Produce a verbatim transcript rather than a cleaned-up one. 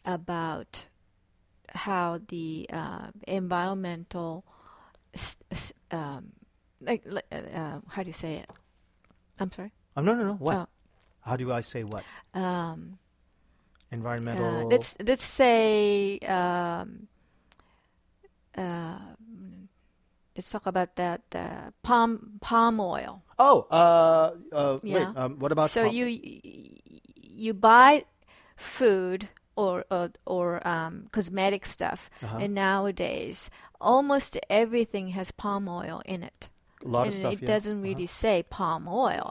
about how the uh, environmental, um, like, uh, how do you say it? I'm sorry. Oh, no, no, no. What? Oh. How do I say what? Um, Environmental. Uh, let's let's say um, uh, let's talk about that uh, palm palm oil. Oh, uh, uh, wait. Yeah. Um, what about So palm? you you buy food or or, or um, cosmetic stuff, Uh-huh. and nowadays almost everything has palm oil in it. A lot of And stuff. it Yeah. doesn't Uh-huh. really say palm oil.